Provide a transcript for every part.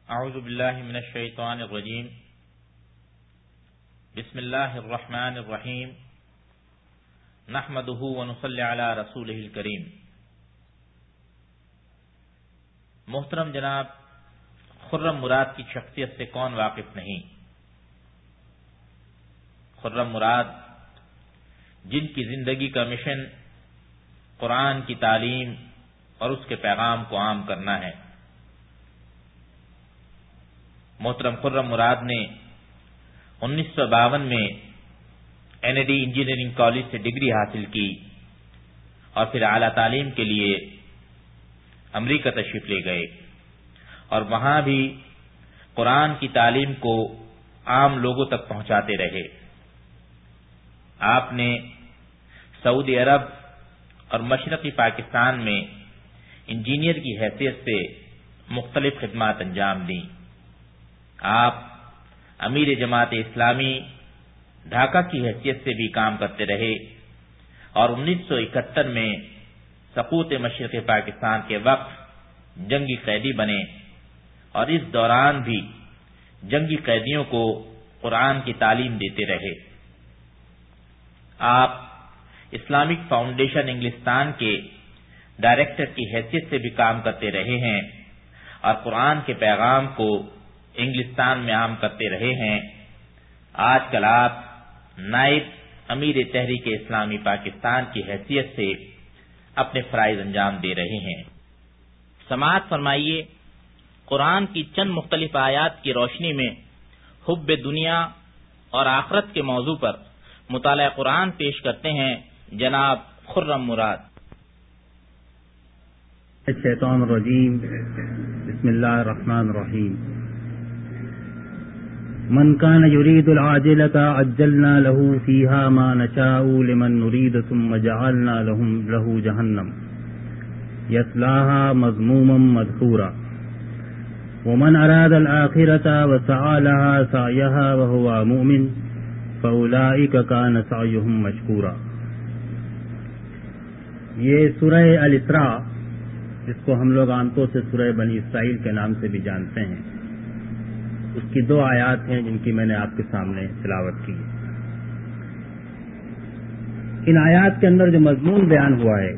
اعوذ باللہ من الشیطان الرجیم بسم اللہ الرحمن الرحیم نحمدہ ونصلی علی رسولہ الکریم۔ محترم جناب، خرم مراد کی شخصیت سے کون واقف نہیں؟ خرم مراد جن کی زندگی کا مشن قرآن کی تعلیم اور اس کے پیغام کو عام کرنا ہے۔ محترم خرم مراد نے 1952 میں NAD انجینئرنگ کالج سے ڈگری حاصل کی اور پھر اعلیٰ تعلیم کے لیے امریکہ تشریف لے گئے اور وہاں بھی قرآن کی تعلیم کو عام لوگوں تک پہنچاتے رہے۔ آپ نے سعودی عرب اور مشرقی پاکستان میں انجینئر کی حیثیت سے مختلف خدمات انجام دیں۔ آپ امیر جماعت اسلامی ڈھاکہ کی حیثیت سے بھی کام کرتے رہے اور 1971 میں سقوط مشرق پاکستان کے وقت جنگی قیدی بنے اور اس دوران بھی جنگی قیدیوں کو قرآن کی تعلیم دیتے رہے۔ آپ اسلامک فاؤنڈیشن انگلستان کے ڈائریکٹر کی حیثیت سے بھی کام کرتے رہے ہیں اور قرآن کے پیغام کو انگلستان میں عام کرتے رہے ہیں۔ آج کل آپ نائب امیر تحریک اسلامی پاکستان کی حیثیت سے اپنے فرائض انجام دے رہے ہیں۔ سماعت فرمائیے، قرآن کی چند مختلف آیات کی روشنی میں حب دنیا اور آخرت کے موضوع پر مطالعہ قرآن پیش کرتے ہیں جناب خرم مراد۔ الشیطان الرجیم، بسم اللہ الرحمن الرحیم۔ من كان يريد العاجلة عجلنا له فيها ما نشاء لمن نريد ثم جعلنا له جهنم يصلاها مذموما مدحورا ومن أراد الآخرة وسعى لها سعيها وهو مؤمن فأولئك كان سعيهم مشكورا۔ یہ سورہ الاسراء، جس کو ہم لوگ عام طور سے سورہ بنی اسرائیل کے نام سے بھی جانتے ہیں، اس کی 2 آیات ہیں جن کی میں نے آپ کے سامنے تلاوت کی۔ ان آیات کے اندر جو مضمون بیان ہوا ہے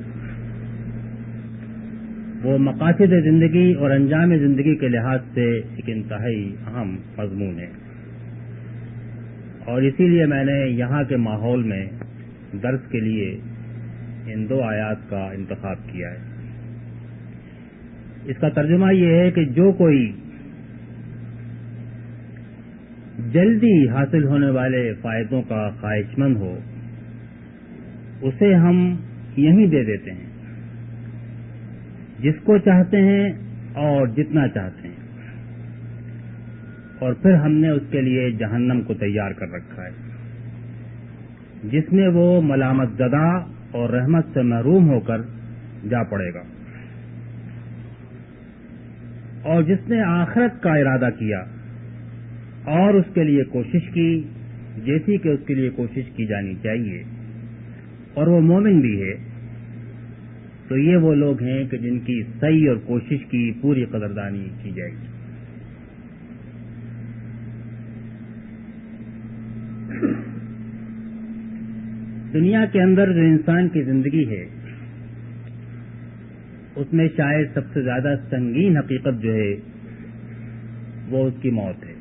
وہ مقاصد زندگی اور انجام زندگی کے لحاظ سے ایک انتہائی اہم مضمون ہے، اور اسی لیے میں نے یہاں کے ماحول میں درس کے لیے ان 2 آیات کا انتخاب کیا ہے۔ اس کا ترجمہ یہ ہے کہ جو کوئی جلدی حاصل ہونے والے فائدوں کا خواہش مند ہو اسے ہم یہیں دے دیتے ہیں، جس کو چاہتے ہیں اور جتنا چاہتے ہیں، اور پھر ہم نے اس کے لیے جہنم کو تیار کر رکھا ہے جس میں وہ ملامت زدہ اور رحمت سے محروم ہو کر جا پڑے گا۔ اور جس نے آخرت کا ارادہ کیا اور اس کے لیے کوشش کی جیسی کہ اس کے لیے کوشش کی جانی چاہیے، اور وہ مومن بھی ہے، تو یہ وہ لوگ ہیں کہ جن کی سعی اور کوشش کی پوری قدردانی کی جائے گی۔ دنیا کے اندر جو انسان کی زندگی ہے اس میں شاید سب سے زیادہ سنگین حقیقت جو ہے وہ اس کی موت ہے۔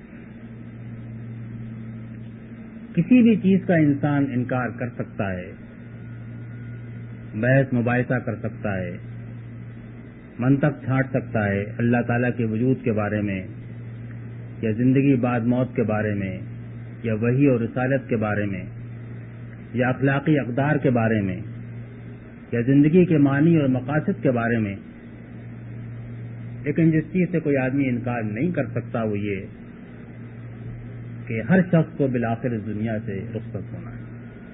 کسی بھی چیز کا انسان انکار کر سکتا ہے، بحث مباحثہ کر سکتا ہے، منطق چھانٹ سکتا ہے اللہ تعالیٰ کے وجود کے بارے میں، یا زندگی بعد موت کے بارے میں، یا وحی اور رسالت کے بارے میں، یا اخلاقی اقدار کے بارے میں، یا زندگی کے معنی اور مقاصد کے بارے میں، لیکن جس چیز سے کوئی آدمی انکار نہیں کر سکتا وہ یہ کہ ہر شخص کو بالآخر اس دنیا سے رخصت ہونا ہے،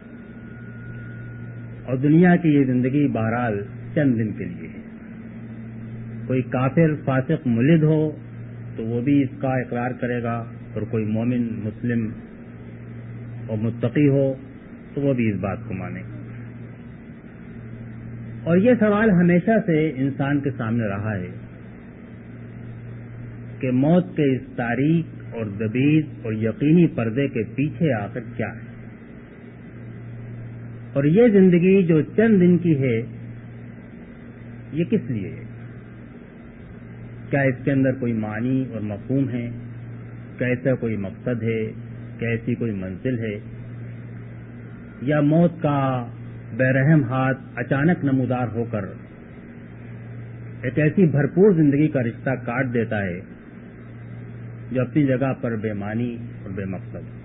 اور دنیا کی یہ زندگی بہرحال چند دن کے لیے ہے۔ کوئی کافر فاسق ملد ہو تو وہ بھی اس کا اقرار کرے گا، اور کوئی مومن مسلم اور متقی ہو تو وہ بھی اس بات کو مانے گا۔ اور یہ سوال ہمیشہ سے انسان کے سامنے رہا ہے کہ موت کے اس تاریک اور دبیز اور یقینی پردے کے پیچھے آخر کیا ہے، اور یہ زندگی جو چند دن کی ہے یہ کس لیے ہے؟ کیا اس کے اندر کوئی معنی اور مفہوم ہے؟ کیا ایسا کوئی مقصد ہے؟ کیا ایسی کوئی منزل ہے؟ یا موت کا بے رحم ہاتھ اچانک نمودار ہو کر ایک ایسی بھرپور زندگی کا رشتہ کاٹ دیتا ہے جو اپنی جگہ پر بے معنی اور بے مقصد ہے؟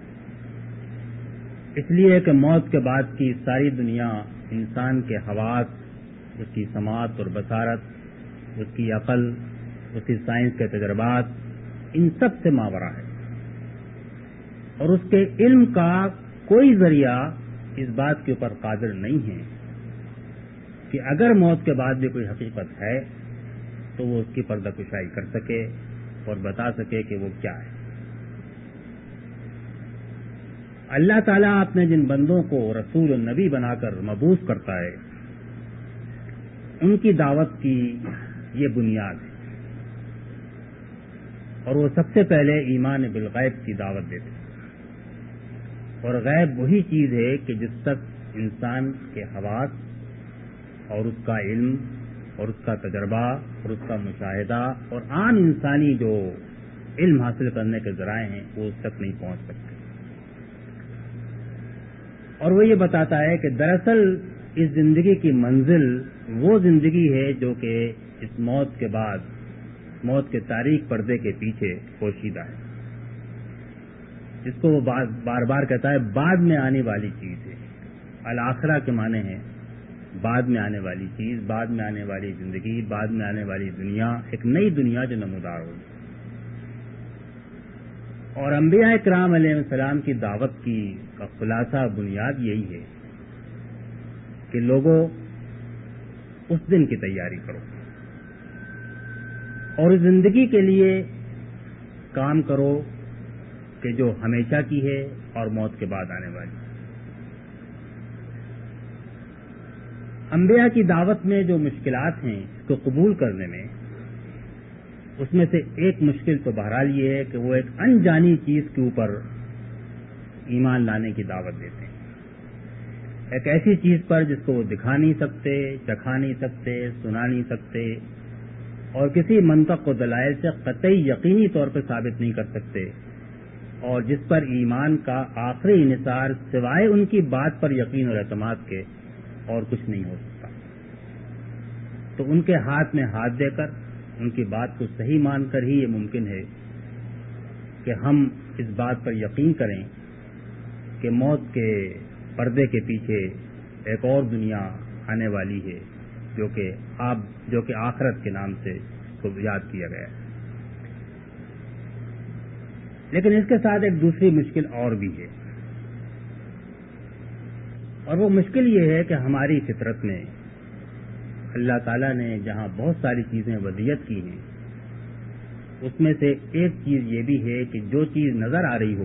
اس لیے کہ موت کے بعد کی ساری دنیا انسان کے حواس، اس کی سماعت اور بصارت، اس کی عقل، اس کی سائنس کے تجربات، ان سب سے ماورا ہے، اور اس کے علم کا کوئی ذریعہ اس بات کے اوپر قادر نہیں ہے کہ اگر موت کے بعد بھی کوئی حقیقت ہے تو وہ اس کی پردہ کشائی کر سکے اور بتا سکے کہ وہ کیا ہے۔ اللہ تعالیٰ اپنے جن بندوں کو رسول و نبی بنا کر مبعوث کرتا ہے ان کی دعوت کی یہ بنیاد ہے، اور وہ سب سے پہلے ایمان بالغیب کی دعوت دیتے ہیں، اور غیب وہی چیز ہے کہ جس تک انسان کے حواس اور اس کا علم اور اس کا تجربہ اور اس کا مشاہدہ اور عام انسانی جو علم حاصل کرنے کے ذرائع ہیں وہ اس تک نہیں پہنچ سکتے۔ اور وہ یہ بتاتا ہے کہ دراصل اس زندگی کی منزل وہ زندگی ہے جو کہ اس موت کے بعد، موت کے تاریک پردے کے پیچھے پوشیدہ ہے، جس کو وہ بار بار کہتا ہے بعد میں آنے والی چیز ہے۔ الآخرہ کے معنی ہے بعد میں آنے والی چیز، بعد میں آنے والی زندگی، بعد میں آنے والی دنیا، ایک نئی دنیا جو نمودار ہوگی۔ اور انبیاء کرام علیہ السلام کی دعوت کی کا خلاصہ بنیاد یہی ہے کہ لوگوں اس دن کی تیاری کرو اور اس زندگی کے لیے کام کرو کہ جو ہمیشہ کی ہے اور موت کے بعد آنے والی۔ انبیاء کی دعوت میں جو مشکلات ہیں اس کو قبول کرنے میں، اس میں سے ایک مشکل تو بہرحال یہ ہے کہ وہ ایک انجانی چیز کے اوپر ایمان لانے کی دعوت دیتے ہیں، ایک ایسی چیز پر جس کو وہ دکھا نہیں سکتے، چکھا نہیں سکتے، سنا نہیں سکتے، اور کسی منطق و دلائل سے قطعی یقینی طور پر ثابت نہیں کر سکتے، اور جس پر ایمان کا آخری انحصار سوائے ان کی بات پر یقین اور اعتماد کے اور کچھ نہیں ہو سکتا۔ تو ان کے ہاتھ میں ہاتھ دے کر ان کی بات کو صحیح مان کر ہی یہ ممکن ہے کہ ہم اس بات پر یقین کریں کہ موت کے پردے کے پیچھے ایک اور دنیا آنے والی ہے جو کہ آخرت کے نام سے اس کو یاد کیا گیا ہے۔ لیکن اس کے ساتھ ایک دوسری مشکل اور بھی ہے، اور وہ مشکل یہ ہے کہ ہماری فطرت میں اللہ تعالیٰ نے جہاں بہت ساری چیزیں وضعیت کی ہیں، اس میں سے ایک چیز یہ بھی ہے کہ جو چیز نظر آ رہی ہو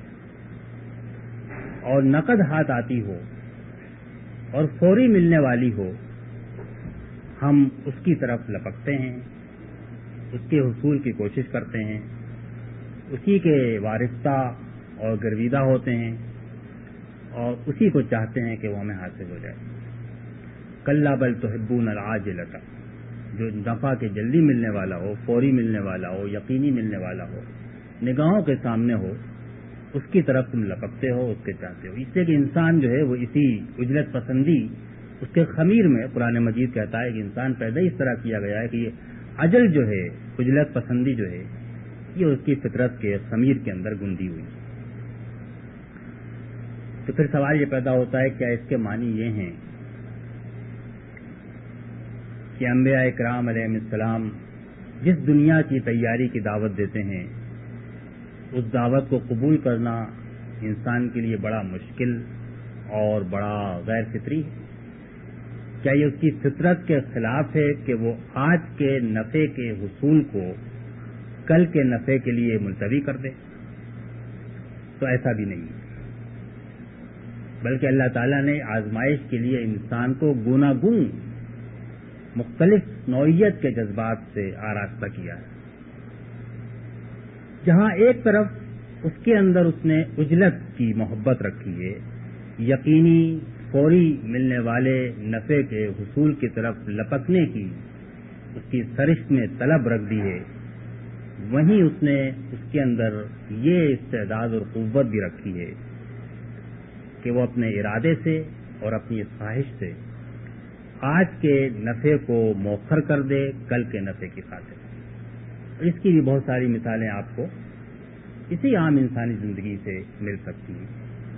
اور نقد ہاتھ آتی ہو اور فوری ملنے والی ہو، ہم اس کی طرف لپکتے ہیں، اس کے حصول کی کوشش کرتے ہیں، اسی کے وارثہ اور گرویدہ ہوتے ہیں، اور اسی کو چاہتے ہیں کہ وہ ہمیں حاصل ہو جائے۔ کلا بل تحبون العاجلۃ، جو نفع کے جلدی ملنے والا ہو، فوری ملنے والا ہو، یقینی ملنے والا ہو، نگاہوں کے سامنے ہو، اس کی طرف تم لپکتے ہو، اس کے چاہتے ہو۔ اس لیے کہ انسان جو ہے وہ اسی اجلت پسندی، اس کے خمیر میں قرآن مجید کہتا ہے کہ انسان پیدا اس طرح کیا گیا ہے کہ یہ اجل جو ہے، اجلت پسندی جو ہے، یہ اس کی فطرت کے خمیر کے اندر گندی ہوئی۔ تو پھر سوال یہ پیدا ہوتا ہے کیا اس کے معنی یہ ہیں کہ انبیاء کرام علیہ السلام جس دنیا کی تیاری کی دعوت دیتے ہیں اس دعوت کو قبول کرنا انسان کے لیے بڑا مشکل اور بڑا غیر فطری ہے؟ کیا یہ اس کی فطرت کے خلاف ہے کہ وہ آج کے نفع کے حصول کو کل کے نفع کے لیے ملتوی کر دے؟ تو ایسا بھی نہیں، بلکہ اللہ تعالیٰ نے آزمائش کے لیے انسان کو گوناگون مختلف نوعیت کے جذبات سے آراستہ کیا ہے، جہاں ایک طرف اس کے اندر اس نے عجلت کی محبت رکھی ہے، یقینی فوری ملنے والے نفع کے حصول کی طرف لپکنے کی اس کی سرشت میں طلب رکھ دی ہے، وہیں اس نے اس کے اندر یہ استعداد اور قوت بھی رکھی ہے کہ وہ اپنے ارادے سے اور اپنی خواہش سے آج کے نفع کو مؤخر کر دے کل کے نفع کی خاطر۔ اس کی بھی بہت ساری مثالیں آپ کو اسی عام انسانی زندگی سے مل سکتی ہیں۔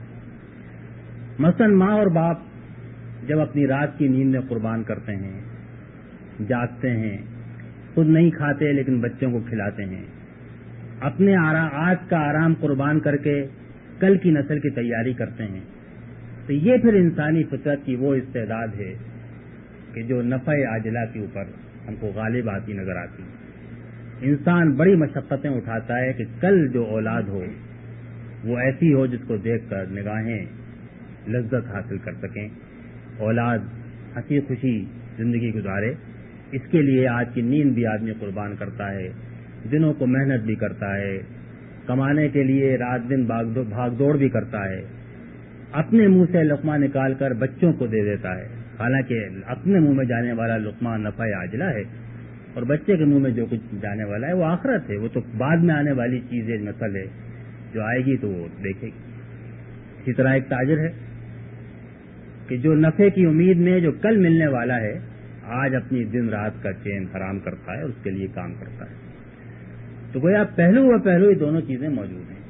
مثلا ماں اور باپ جب اپنی رات کی نیند میں قربان کرتے ہیں، جاگتے ہیں، خود نہیں کھاتے لیکن بچوں کو کھلاتے ہیں، اپنے آج کا آرام قربان کر کے کل کی نسل کی تیاری کرتے ہیں، تو یہ پھر انسانی فطرت کی وہ استعداد ہے کہ جو نفع عاجلہ کے اوپر ہم کو غالب آتی نظر آتی۔ انسان بڑی مشقتیں اٹھاتا ہے کہ کل جو اولاد ہو وہ ایسی ہو جس کو دیکھ کر نگاہیں لذت حاصل کر سکیں، اولاد ہنسی خوشی زندگی گزارے۔ اس کے لیے آج کی نیند بھی آدمی قربان کرتا ہے، دنوں کو محنت بھی کرتا ہے، کمانے کے لیے رات دن بھاگ دوڑ بھی کرتا ہے، اپنے منہ سے لقمہ نکال کر بچوں کو دے دیتا ہے، حالانکہ اپنے منہ میں جانے والا لقمہ نفع عاجلہ ہے اور بچے کے منہ میں جو کچھ جانے والا ہے وہ آخرت ہے، وہ تو بعد میں آنے والی چیز ہے، نسل ہے جو آئے گی تو وہ دیکھے گی۔ اسی طرح ایک تاجر ہے کہ جو نفع کی امید میں جو کل ملنے والا ہے آج اپنی دن رات کا چین حرام کرتا ہے اور اس کے لیے کام کرتا ہے۔ تو گویا پہلو و پہلو یہ دونوں چیزیں موجود ہیں۔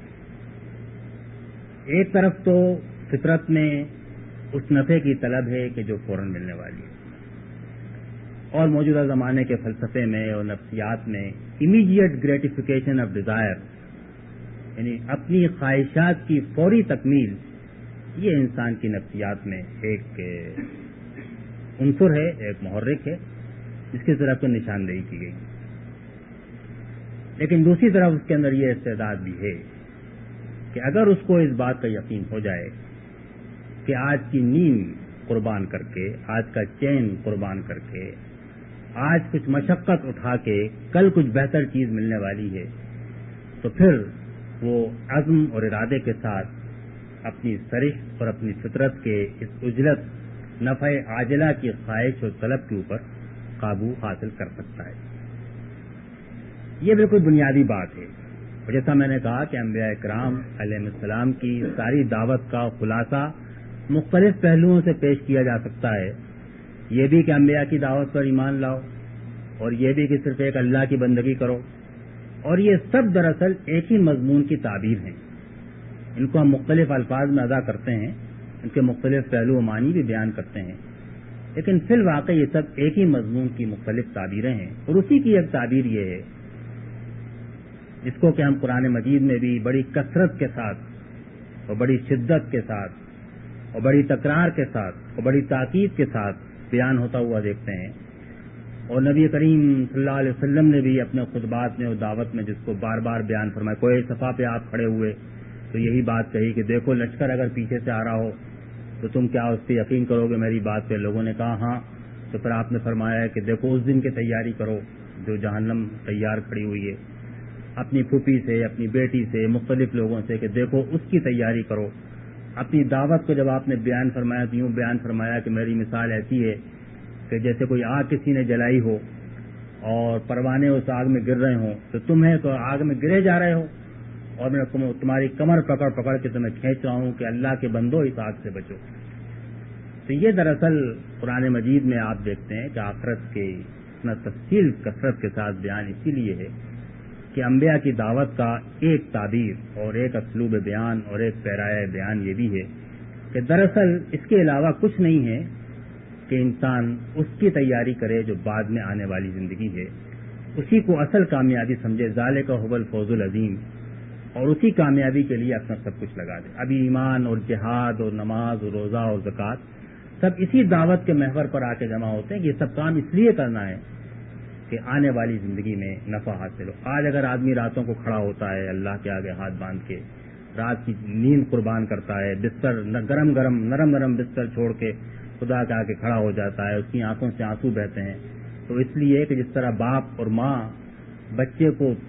ایک طرف تو فطرت میں اس نفع کی طلب ہے کہ جو فوراً ملنے والی ہے، اور موجودہ زمانے کے فلسفے میں اور نفسیات میں امیڈیٹ گریٹیفیکیشن آف ڈیزائر، یعنی اپنی خواہشات کی فوری تکمیل، یہ انسان کی نفسیات میں ایک عنصر ہے، ایک محرک ہے جس کی طرف کو نشاندہی کی گئی۔ لیکن دوسری طرف اس کے اندر یہ استعداد بھی ہے کہ اگر اس کو اس بات کا یقین ہو جائے کہ آج کی نیند قربان کر کے، آج کا چین قربان کر کے، آج کچھ مشقت اٹھا کے کل کچھ بہتر چیز ملنے والی ہے، تو پھر وہ عزم اور ارادے کے ساتھ اپنی سرشت اور اپنی فطرت کے اس عجلت نفع عاجلہ کی خواہش اور طلب کے اوپر قابو حاصل کر سکتا ہے۔ یہ بالکل بنیادی بات ہے، اور جیسا میں نے کہا کہ انبیاء کرام علیہ السلام کی ساری دعوت کا خلاصہ مختلف پہلوؤں سے پیش کیا جا سکتا ہے۔ یہ بھی کہ انبیاء کی دعوت پر ایمان لاؤ، اور یہ بھی کہ صرف ایک اللہ کی بندگی کرو، اور یہ سب دراصل ایک ہی مضمون کی تعبیر ہیں۔ ان کو ہم مختلف الفاظ میں ادا کرتے ہیں، ان کے مختلف پہلو و معنی بھی بیان کرتے ہیں، لیکن فی الواقع یہ سب ایک ہی مضمون کی مختلف تعبیریں ہیں، اور اسی کی ایک تعبیر یہ ہے جس کو کہ ہم قرآن مجید میں بھی بڑی کثرت کے ساتھ اور بڑی شدت کے ساتھ اور بڑی تکرار کے ساتھ اور بڑی تاکید کے ساتھ بیان ہوتا ہوا دیکھتے ہیں، اور نبی کریم صلی اللہ علیہ وسلم نے بھی اپنے خطبات میں اور دعوت میں جس کو بار بار بیان فرمایا۔ کوئی صفحہ پہ آپ کھڑے ہوئے تو یہی بات کہی کہ دیکھو لشکر اگر پیچھے سے آ رہا ہو تو تم کیا اس پہ یقین کرو گے میری بات پہ؟ لوگوں نے کہا ہاں۔ تو پھر آپ نے فرمایا کہ دیکھو اس دن کی تیاری کرو جو جہنم تیار کھڑی ہوئی ہے، اپنی پھوپھی سے، اپنی بیٹی سے، مختلف لوگوں سے، کہ دیکھو اس کی تیاری کرو۔ اپنی دعوت کو جب آپ نے بیان فرمایا تو یوں بیان فرمایا کہ میری مثال ایسی ہے کہ جیسے کوئی آگ کسی نے جلائی ہو اور پروانے اس آگ میں گر رہے ہوں، تو تمہیں تو آگ میں گرے جا رہے ہو اور میں تمہاری کمر پکڑ پکڑ کے تمہیں کھینچ رہا ہوں کہ اللہ کے بندو اس آگ سے بچو۔ تو یہ دراصل قرآن مجید میں آپ دیکھتے ہیں کہ آخرت کے اتنا تفصیل کثرت کے ساتھ بیان اسی لیے ہے کہ انبیاء کی دعوت کا ایک تعبیر اور ایک اسلوب بیان اور ایک پیرایہ بیان یہ بھی ہے کہ دراصل اس کے علاوہ کچھ نہیں ہے کہ انسان اس کی تیاری کرے جو بعد میں آنے والی زندگی ہے، اسی کو اصل کامیابی سمجھے، ذالک هو الفوز العظیم، اور اسی کامیابی کے لیے اپنا سب کچھ لگا دے۔ ابھی ایمان اور جہاد اور نماز اور روزہ اور زکوٰۃ سب اسی دعوت کے محور پر آ کے جمع ہوتے ہیں کہ یہ سب کام اس لیے کرنا ہے کہ آنے والی زندگی میں نفع حاصل ہو۔ آج اگر آدمی راتوں کو کھڑا ہوتا ہے اللہ کے آگے ہاتھ باندھ کے، رات کی نیند قربان کرتا ہے، بستر گرم گرم نرم نرم بستر چھوڑ کے خدا کے آگے کھڑا ہو جاتا ہے، اس کی آنکھوں سے آنسو بہتے ہیں، تو اس لیے کہ جس طرح باپ اور ماں بچے کو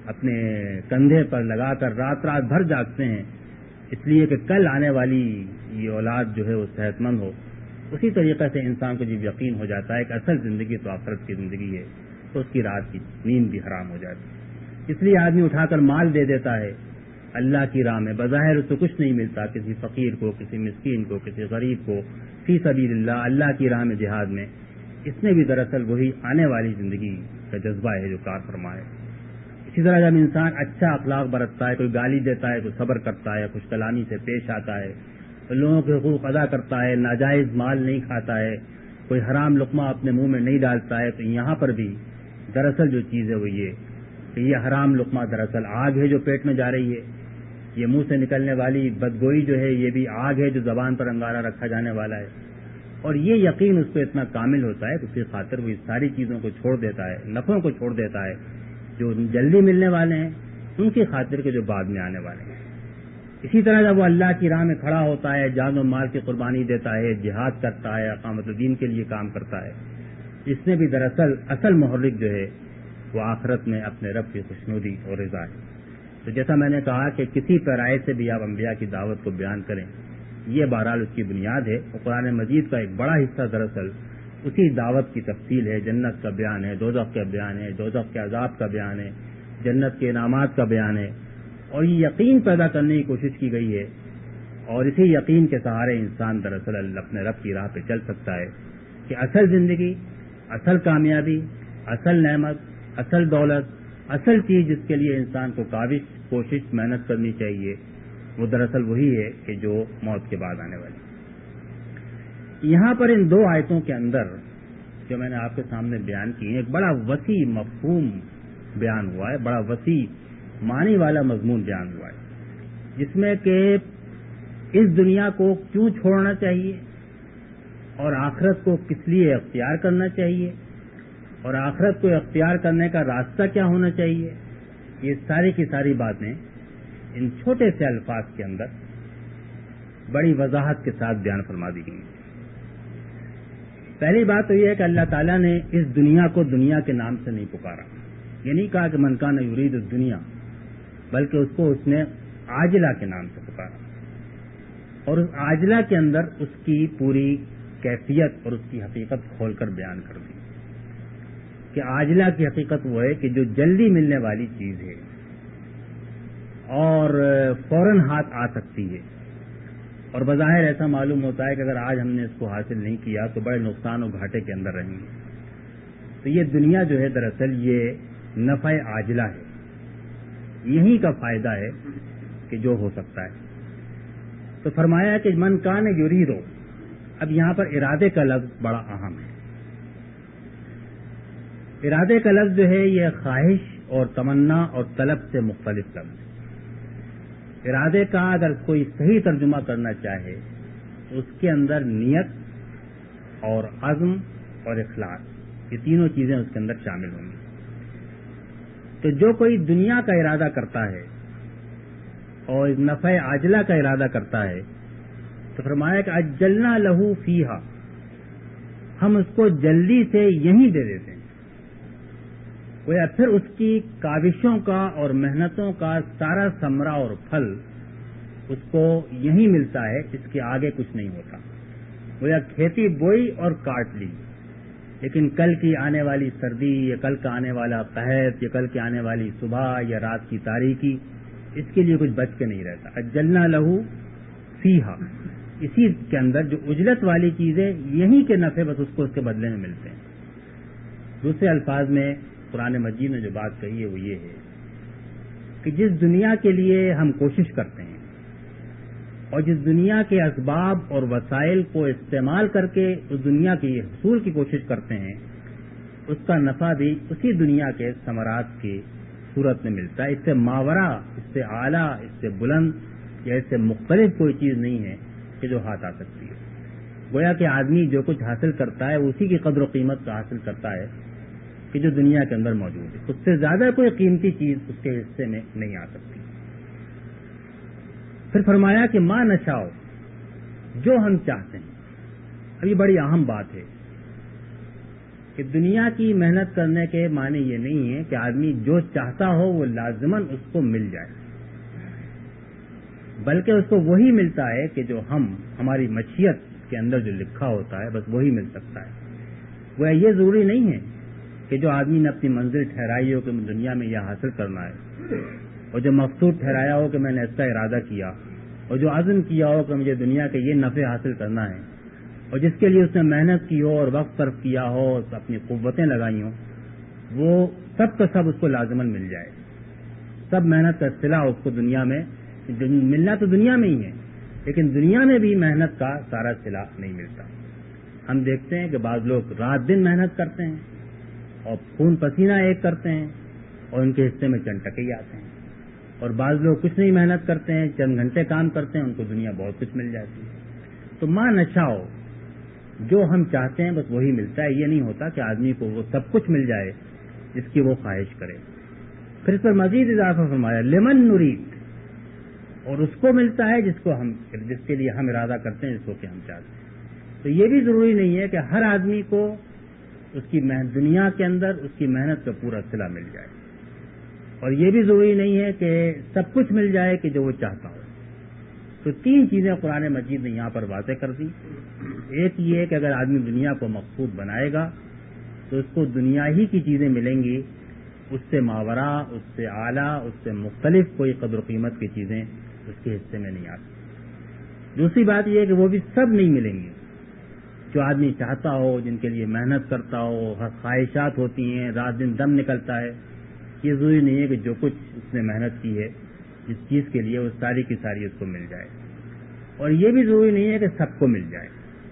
اپنے کندھے پر لگا کر رات رات بھر جاگتے ہیں اس لیے کہ کل آنے والی یہ اولاد جو ہے وہ صحت مند ہو، اسی طریقے سے انسان کو جب یقین ہو جاتا ہے کہ اصل زندگی تو آخرت کی زندگی ہے تو اس کی رات کی نیند بھی حرام ہو جاتی ہے۔ اس لیے آدمی اٹھا کر مال دے دیتا ہے اللہ کی راہ میں، بظاہر اس کو کچھ نہیں ملتا، کسی فقیر کو، کسی مسکین کو، کسی غریب کو، فی سبیل اللہ، اللہ کی راہ میں جہاد میں، اس میں بھی دراصل وہی آنے والی زندگی کا جذبہ ہے جو کار فرما ہے۔ اسی طرح جب انسان اچھا اخلاق برتتا ہے، کوئی گالی دیتا ہے، کوئی صبر کرتا ہے، خوش کلامی سے پیش آتا ہے، لوگوں کے حقوق ادا کرتا ہے، ناجائز مال نہیں کھاتا ہے، کوئی حرام لقمہ اپنے منہ میں نہیں ڈالتا ہے، تو یہاں پر بھی دراصل جو چیز ہے وہ یہ کہ یہ حرام لقمہ دراصل آگ ہے جو پیٹ میں جا رہی ہے، یہ منہ سے نکلنے والی بدگوئی جو ہے یہ بھی آگ ہے جو زبان پر انگارہ رکھا جانے والا ہے، اور یہ یقین اس کو اتنا کامل ہوتا ہے کہ اس کی خاطر وہ اس ساری چیزوں کو چھوڑ دیتا ہے، نفعوں کو چھوڑ دیتا ہے جو جلدی ملنے والے ہیں ان کی خاطر کے جو بعد میں آنے والے ہیں۔ اسی طرح جب وہ اللہ کی راہ میں کھڑا ہوتا ہے، جان و مال کی قربانی دیتا ہے، جہاد کرتا ہے، اقامت الدین کے لیے کام کرتا ہے، اس میں بھی دراصل اصل محرک جو ہے وہ آخرت میں اپنے رب کی خوشنودی اور رضا ہے۔ تو جیسا میں نے کہا کہ کسی پیرائے سے بھی آپ انبیاء کی دعوت کو بیان کریں، یہ بہرحال اس کی بنیاد ہے، اور قرآن مجید کا ایک بڑا حصہ دراصل اسی دعوت کی تفصیل ہے، جنت کا بیان ہے، دوزخ کا بیان ہے، دوزخ کے عذاب کا بیان ہے، جنت کے انعامات کا بیان ہے، اور یہ یقین پیدا کرنے کی کوشش کی گئی ہے، اور اسی یقین کے سہارے انسان دراصل اپنے رب کی راہ پہ چل سکتا ہے کہ اصل زندگی، اصل کامیابی، اصل نعمت، اصل دولت، اصل چیز جس کے لیے انسان کو کاوش، کوشش، محنت کرنی چاہیے وہ دراصل وہی ہے کہ جو موت کے بعد آنے والی۔ یہاں پر ان دو آیتوں کے اندر جو میں نے آپ کے سامنے بیان کی ایک بڑا وسیع مفہوم بیان ہوا ہے، بڑا وسیع معنی والا مضمون بیان ہوا ہے، جس میں کہ اس دنیا کو کیوں چھوڑنا چاہیے اور آخرت کو کس لیے اختیار کرنا چاہیے اور آخرت کو اختیار کرنے کا راستہ کیا ہونا چاہیے، یہ ساری کی ساری باتیں ان چھوٹے سے الفاظ کے اندر بڑی وضاحت کے ساتھ بیان فرما دی گئی۔ پہلی بات تو یہ ہے کہ اللہ تعالیٰ نے اس دنیا کو دنیا کے نام سے نہیں پکارا، یہ نہیں کہا کہ من کان یرید الدنیا، بلکہ اس کو اس نے عاجلہ کے نام سے پکارا، اور اس عاجلہ کے اندر اس کی پوری کیفیت اور اس کی حقیقت کھول کر بیان کر دی کہ عاجلہ کی حقیقت وہ ہے کہ جو جلدی ملنے والی چیز ہے اور فوراً ہاتھ آ سکتی ہے، اور بظاہر ایسا معلوم ہوتا ہے کہ اگر آج ہم نے اس کو حاصل نہیں کیا تو بڑے نقصان و گھاٹے کے اندر رہیں گے، تو یہ دنیا جو ہے دراصل یہ نفع عاجلہ ہے، یہی کا فائدہ ہے کہ جو ہو سکتا ہے۔ تو فرمایا کہ من کان یریدو، اب یہاں پر ارادے کا لفظ بڑا اہم ہے۔ ارادے کا لفظ جو ہے یہ خواہش اور تمنا اور طلب سے مختلف لفظ ہے۔ ارادے کا اگر کوئی صحیح ترجمہ کرنا چاہے تو اس کے اندر نیت اور عزم اور اخلاص، یہ تینوں چیزیں اس کے اندر شامل ہوں گی۔ تو جو کوئی دنیا کا ارادہ کرتا ہے اور نفع عاجلہ کا ارادہ کرتا ہے تو فرمایا کہ اجلنا لہو فیہا، ہم اس کو جلدی سے یہیں دے دیتے ہیں، گویا پھر اس کی کاوشوں کا اور محنتوں کا سارا ثمرہ اور پھل اس کو یہیں ملتا ہے، اس کے آگے کچھ نہیں ہوتا۔ گویا کھیتی بوئی اور کاٹ لی، لیکن کل کی آنے والی سردی یا کل کا آنے والا قحط یا کل کی آنے والی صبح یا رات کی تاریکی، اس کے لیے کچھ بچ کے نہیں رہتا۔ اجلنا لہو فیہا، اسی کے اندر جو اجلت والی چیزیں یہیں کے نفع بس اس کو اس کے بدلے میں ملتے ہیں۔ دوسرے الفاظ میں قرآن مجید نے جو بات کہی ہے وہ یہ ہے کہ جس دنیا کے لیے ہم کوشش کرتے ہیں اور جس دنیا کے اسباب اور وسائل کو استعمال کر کے اس دنیا کے حصول کی کوشش کرتے ہیں، اس کا نفع بھی اسی دنیا کے ثمرات کی صورت میں ملتا ہے۔ اس سے ماورا، اس سے اعلیٰ، اس سے بلند یا اس سے مختلف کوئی چیز نہیں ہے کہ جو ہاتھ آ سکتی ہے۔ گویا کہ آدمی جو کچھ حاصل کرتا ہے وہ اسی کی قدر و قیمت کا حاصل کرتا ہے کہ جو دنیا کے اندر موجود ہے، اس سے زیادہ کوئی قیمتی چیز اس کے حصے میں نہیں آ سکتی۔ پھر فرمایا کہ ما نشاء، جو ہم چاہتے ہیں۔ اب یہ بڑی اہم بات ہے کہ دنیا کی محنت کرنے کے معنی یہ نہیں ہے کہ آدمی جو چاہتا ہو وہ لازماً اس کو مل جائے، بلکہ اس کو وہی ملتا ہے کہ جو ہماری مشیت کے اندر جو لکھا ہوتا ہے بس وہی مل سکتا ہے۔ وہ یہ ضروری نہیں ہے کہ جو آدمی نے اپنی منزل ٹھہرائی ہو کہ دنیا میں یہ حاصل کرنا ہے، اور جو مقصود ٹھہرایا ہو کہ میں نے اس کا ارادہ کیا، اور جو عزم کیا ہو کہ مجھے دنیا کے یہ نفع حاصل کرنا ہے، اور جس کے لیے اس نے محنت کی ہو اور وقت صرف کیا ہو، اپنی قوتیں لگائی ہوں، وہ سب کا سب اس کو لازماً مل جائے۔ سب محنت کا صلہ اس کو دنیا میں ملنا تو دنیا میں ہی ہے، لیکن دنیا میں بھی محنت کا سارا صلہ نہیں ملتا۔ ہم دیکھتے ہیں کہ بعض لوگ رات دن محنت کرتے ہیں اور خون پسینہ ایک کرتے ہیں اور ان کے حصے میں چند ٹکے ہی آتے ہیں، اور بعض لوگ کچھ نہیں محنت کرتے ہیں، چند گھنٹے کام کرتے ہیں، ان کو دنیا بہت کچھ مل جاتی ہے۔ تو ماں نشاؤ، جو ہم چاہتے ہیں بس وہی ملتا ہے۔ یہ نہیں ہوتا کہ آدمی کو وہ سب کچھ مل جائے جس کی وہ خواہش کرے۔ پھر اس پر مزید اضافہ فرمایا لمن نرید، اور اس کو ملتا ہے جس کے لیے ہم ارادہ کرتے ہیں، جس کو کہ ہم چاہتے ہیں۔ تو یہ بھی ضروری نہیں ہے کہ ہر آدمی کو اس کی دنیا کے اندر اس کی محنت کا پورا صلہ مل جائے، اور یہ بھی ضروری نہیں ہے کہ سب کچھ مل جائے کہ جو وہ چاہتا ہو۔ تو تین چیزیں قرآن مجید نے یہاں پر واضح کر دی۔ ایک یہ کہ اگر آدمی دنیا کو مقصود بنائے گا تو اس کو دنیا ہی کی چیزیں ملیں گی، اس سے ماورا، اس سے اعلیٰ، اس سے مختلف کوئی قدر و قیمت کی چیزیں اس کے حصے میں نہیں آتی۔ دوسری بات یہ ہے کہ وہ بھی سب نہیں ملیں گی۔ جو آدمی چاہتا ہو، جن کے لیے محنت کرتا ہو، خواہشات ہوتی ہیں، رات دن دم نکلتا ہے، یہ ضروری نہیں ہے کہ جو کچھ اس نے محنت کی ہے جس چیز کے لیے وہ ساری کی ساری اس کو مل جائے، اور یہ بھی ضروری نہیں ہے کہ سب کو مل جائے۔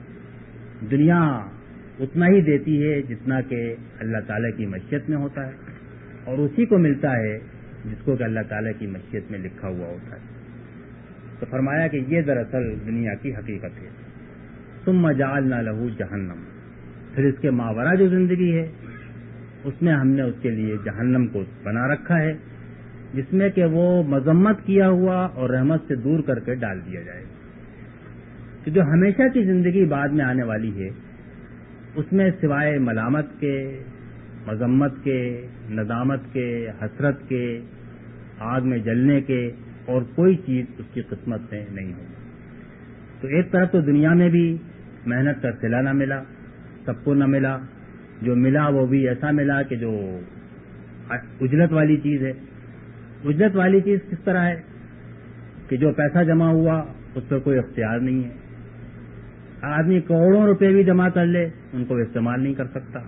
دنیا اتنا ہی دیتی ہے جتنا کہ اللہ تعالیٰ کی مشیت میں ہوتا ہے، اور اسی کو ملتا ہے جس کو کہ اللہ تعالیٰ کی مشیت میں لکھا ہوا ہوتا ہے۔ تو فرمایا کہ یہ دراصل دنیا کی حقیقت ہے۔ ثم جعلنا له جہنم، پھر اس کے ماورا جو زندگی ہے اس میں ہم نے اس کے لیے جہنم کو بنا رکھا ہے، جس میں کہ وہ مذمت کیا ہوا اور رحمت سے دور کر کے ڈال دیا جائے گا۔ تو جو ہمیشہ کی زندگی بعد میں آنے والی ہے اس میں سوائے ملامت کے، مذمت کے، ندامت کے، حسرت کے، آگ میں جلنے کے اور کوئی چیز اس کی قسمت میں نہیں ہوگی۔ تو ایک طرف تو دنیا میں بھی محنت کا صلہ نہ ملا، سب کو نہ ملا، جو ملا وہ بھی ایسا ملا کہ جو اجلت والی چیز ہے۔ اجلت والی چیز کس طرح ہے کہ جو پیسہ جمع ہوا اس پر کوئی اختیار نہیں ہے۔ آدمی کروڑوں روپے بھی جمع کر لے ان کو استعمال نہیں کر سکتا۔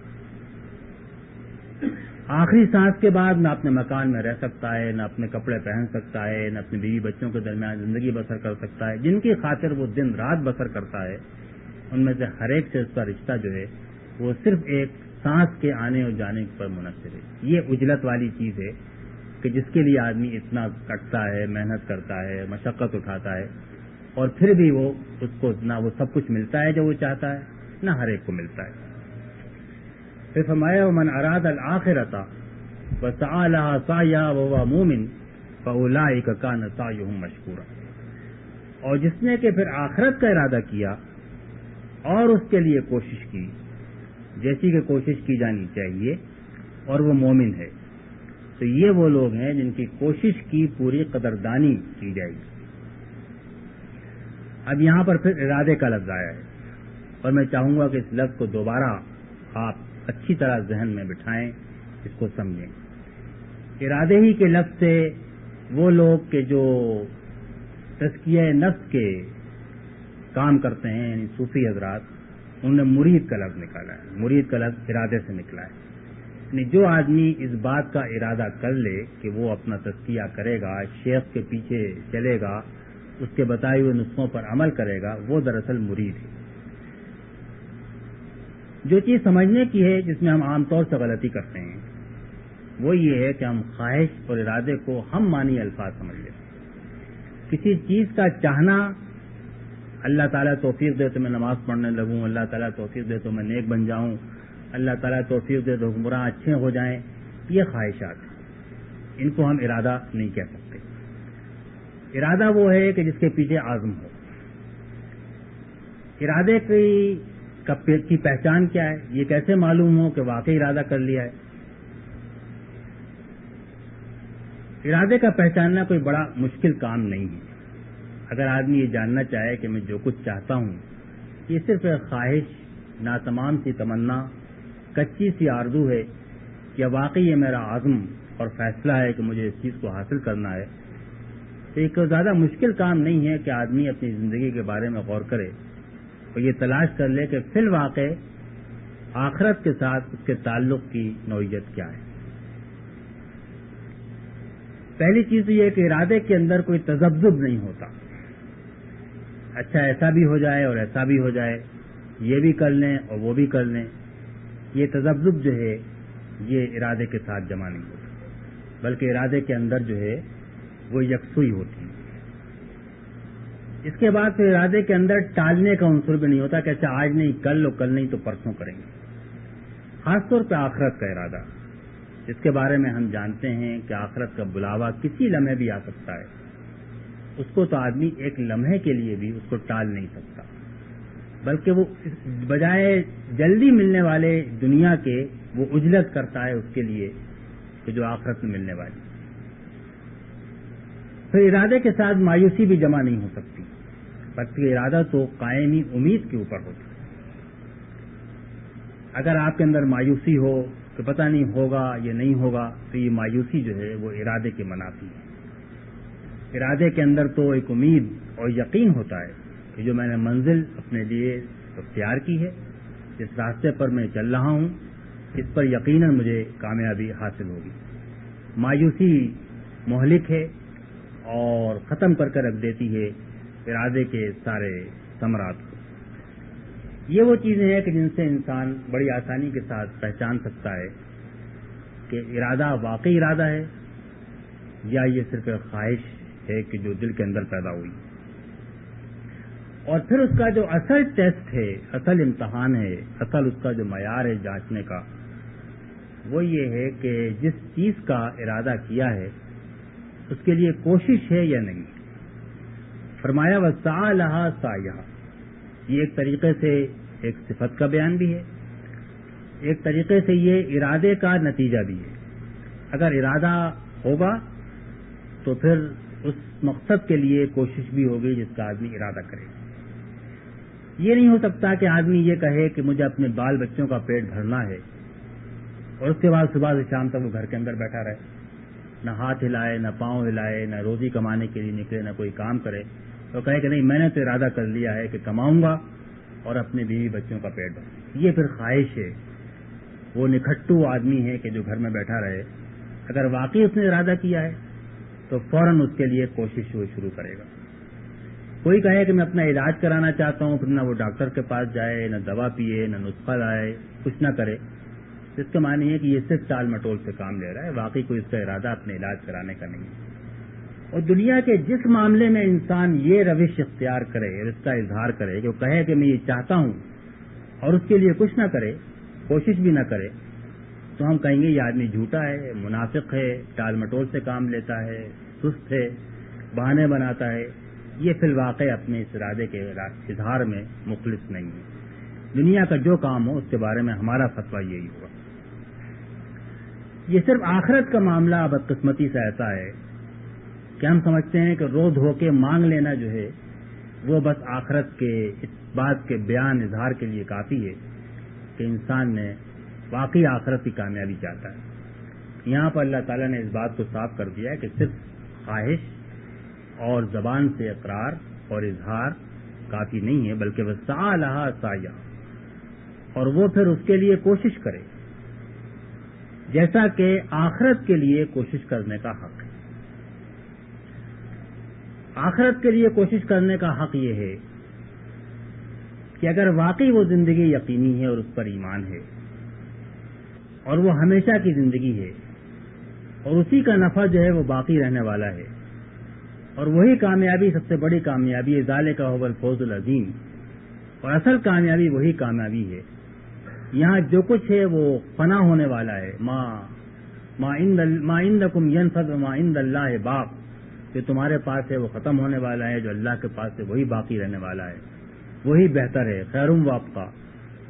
آخری سانس کے بعد نہ اپنے مکان میں رہ سکتا ہے، نہ اپنے کپڑے پہن سکتا ہے، نہ اپنے بیوی بچوں کے درمیان زندگی بسر کر سکتا ہے۔ جن کی خاطر وہ دن رات بسر کرتا ہے ان میں سے ہر ایک سے اس کا رشتہ جو ہے وہ صرف ایک سانس کے آنے اور جانے پر منحصر ہے۔ یہ اجلت والی چیز ہے کہ جس کے لیے آدمی اتنا کٹتا ہے، محنت کرتا ہے، مشقت اٹھاتا ہے، اور پھر بھی وہ اس کو نہ وہ سب کچھ ملتا ہے جو وہ چاہتا ہے، نہ ہر ایک کو ملتا ہے۔ پھر فرمایا ومن اراد الآخرۃ وسعى لها سعيها وهو مؤمن فاولئك كان سعيهم مشكورا، اور جس نے کہ پھر آخرت کا ارادہ کیا اور اس کے لیے کوشش کی جیسی کہ کوشش کی جانی چاہیے اور وہ مومن ہے، تو یہ وہ لوگ ہیں جن کی کوشش کی پوری قدردانی کی جائے گی۔ اب یہاں پر پھر ارادے کا لفظ آیا ہے، اور میں چاہوں گا کہ اس لفظ کو دوبارہ آپ اچھی طرح ذہن میں بٹھائیں، اس کو سمجھیں۔ ارادے ہی کے لفظ سے وہ لوگ کہ جو تزکیہ نفس کے کام کرتے ہیں، یعنی صوفی حضرات، انہوں نے مرید کا لفظ نکالا ہے۔ مرید کا لفظ ارادے سے نکلا ہے، یعنی جو آدمی اس بات کا ارادہ کر لے کہ وہ اپنا تزکیہ کرے گا، شیخ کے پیچھے چلے گا، اس کے بتائے ہوئے نسخوں پر عمل کرے گا، وہ دراصل مرید ہے۔ جو چیز سمجھنے کی ہے جس میں ہم عام طور سے غلطی کرتے ہیں وہ یہ ہے کہ ہم خواہش اور ارادے کو ہم معنی الفاظ سمجھ لیتے ہیں۔ کسی چیز کا چاہنا، اللہ تعالیٰ توفیق دے تو میں نماز پڑھنے لگوں، اللہ تعالیٰ توفیق دے تو میں نیک بن جاؤں، اللہ تعالیٰ توفیق دے تو حکمراں اچھے ہو جائیں، یہ خواہشات ہیں، ان کو ہم ارادہ نہیں کہہ سکتے۔ ارادہ وہ ہے کہ جس کے پیچھے عزم ہو۔ ارادے کی پہچان کیا ہے؟ یہ کیسے معلوم ہو کہ واقعی ارادہ کر لیا ہے؟ ارادے کا پہچاننا کوئی بڑا مشکل کام نہیں ہے. اگر آدمی یہ جاننا چاہے کہ میں جو کچھ چاہتا ہوں یہ صرف ایک خواہش، ناتمام سی تمنا، کچی سی آرزو ہے، یا واقعی یہ میرا عزم اور فیصلہ ہے کہ مجھے اس چیز کو حاصل کرنا ہے، تو ایک زیادہ مشکل کام نہیں ہے کہ آدمی اپنی زندگی کے بارے میں غور کرے اور یہ تلاش کر لے کہ فی الواقع آخرت کے ساتھ اس کے تعلق کی نوعیت کیا ہے. پہلی چیز تو یہ کہ ارادے کے اندر کوئی تذبذب نہیں ہوتا. اچھا ایسا بھی ہو جائے اور ایسا بھی ہو جائے، یہ بھی کر لیں اور وہ بھی کر لیں. یہ تذبذب جو ہے یہ ارادے کے ساتھ جمع نہیں ہوتا، بلکہ ارادے کے اندر جو ہے وہ یکسوئی ہوتی ہے. اس کے بعد پھر ارادے کے اندر ٹالنے کا عنصر بھی نہیں ہوتا کہ اچھا آج نہیں کل، اور کل نہیں تو پرسوں کریں گے. خاص طور پہ آخرت کا ارادہ، اس کے بارے میں ہم جانتے ہیں کہ آخرت کا بلاوا کسی لمحے بھی آ سکتا ہے. اس کو تو آدمی ایک لمحے کے لیے بھی اس کو ٹال نہیں سکتا، بلکہ وہ بجائے جلدی ملنے والے دنیا کے وہ عجلت کرتا ہے اس کے لیے کہ جو آخرت میں ملنے والی. پھر ارادے کے ساتھ مایوسی بھی جمع نہیں ہو سکتی، بلکہ ارادہ تو قائمی امید کے اوپر ہوتا ہے. اگر آپ کے اندر مایوسی ہو کہ پتہ نہیں ہوگا یہ نہیں ہوگا، تو یہ مایوسی جو ہے وہ ارادے کے منافی ہے. ارادے کے اندر تو ایک امید اور یقین ہوتا ہے کہ جو میں نے منزل اپنے لیے اختیار کی ہے، جس راستے پر میں چل رہا ہوں، اس پر یقیناً مجھے کامیابی حاصل ہوگی. مایوسی مہلک ہے اور ختم کر کے رکھ دیتی ہے ارادے کے سارے ثمرات کو. یہ وہ چیزیں ہیں کہ جن سے انسان بڑی آسانی کے ساتھ پہچان سکتا ہے کہ ارادہ واقعی ارادہ ہے یا یہ صرف ایک خواہش ہے کہ جو دل کے اندر پیدا ہوئی. اور پھر اس کا جو اصل ٹیسٹ ہے، اصل امتحان ہے، اصل اس کا جو معیار ہے جانچنے کا، وہ یہ ہے کہ جس چیز کا ارادہ کیا ہے اس کے لیے کوشش ہے یا نہیں. فرمایا وسعی لہا سعیہا، یہ ایک طریقے سے ایک صفت کا بیان بھی ہے، ایک طریقے سے یہ ارادے کا نتیجہ بھی ہے. اگر ارادہ ہوگا تو پھر اس مقصد کے لیے کوشش بھی ہوگی جس کا آدمی ارادہ کرے. یہ نہیں ہو سکتا کہ آدمی یہ کہے کہ مجھے اپنے بال بچوں کا پیٹ بھرنا ہے اور اس کے بعد صبح سے شام تک وہ گھر کے اندر بیٹھا رہے، نہ ہاتھ ہلائے، نہ پاؤں ہلائے، نہ روزی کمانے کے لیے نکلے، نہ کوئی کام کرے، تو کہے کہ نہیں میں نے تو ارادہ کر لیا ہے کہ کماؤں گا اور اپنے بیوی بچوں کا پیٹ بھروں. یہ پھر خواہش ہے، وہ نکھٹو آدمی ہے کہ جو گھر میں بیٹھا رہے. اگر واقعی اس نے ارادہ کیا ہے تو فوراً اس کے لیے کوشش شروع کرے گا. کوئی کہے کہ میں اپنا علاج کرانا چاہتا ہوں، پھر نہ وہ ڈاکٹر کے پاس جائے، نہ دوا پیے، نہ نسخہ لائے، کچھ نہ کرے، اس کا معنی ہے کہ یہ صرف ٹال مٹول سے کام لے رہا ہے، واقعی کوئی اس کا ارادہ اپنے علاج کرانے کا نہیں ہے. اور دنیا کے جس معاملے میں انسان یہ روش اختیار کرے اور اس کا اظہار کرے کہ وہ کہے کہ میں یہ چاہتا ہوں اور اس کے لیے کچھ نہ کرے، کوشش بھی نہ کرے، تو ہم کہیں گے یہ آدمی جھوٹا ہے، منافق ہے، ٹال مٹول سے کام لیتا ہے، سست ہے، بہانے بناتا ہے. یہ فی الواقع اپنے اس ارادے کے اظہار میں مخلص نہیں ہے. دنیا کا جو کام ہو اس کے بارے میں ہمارا فتویٰ یہی ہوگا. یہ صرف آخرت کا معاملہ بدقسمتی سے ایسا ہے کہ ہم سمجھتے ہیں کہ رو دھو کے مانگ لینا جو ہے وہ بس آخرت کے اس بات کے بیان اظہار کے لیے کافی ہے کہ انسان نے واقعی آخرت کی کامیابی چاہتا ہے. یہاں پر اللہ تعالیٰ نے اس بات کو صاف کر دیا ہے کہ صرف خواہش اور زبان سے اقرار اور اظہار کافی نہیں ہے، بلکہ وسعی لہا سعیہا، اور وہ پھر اس کے لیے کوشش کرے جیسا کہ آخرت کے لیے کوشش کرنے کا حق ہے. آخرت کے لیے کوشش کرنے کا حق یہ ہے کہ اگر واقعی وہ زندگی یقینی ہے اور اس پر ایمان ہے اور وہ ہمیشہ کی زندگی ہے اور اسی کا نفع جو ہے وہ باقی رہنے والا ہے اور وہی کامیابی سب سے بڑی کامیابی ہے، ذالک هو الفوز العظیم، اور اصل کامیابی وہی کامیابی ہے. یہاں جو کچھ ہے وہ فنا ہونے والا ہے. ما عندکم ینفد وما عند اللہ باق، جو تمہارے پاس ہے وہ ختم ہونے والا ہے، جو اللہ کے پاس ہے وہی باقی رہنے والا ہے، وہی بہتر ہے. خیرم وابقا،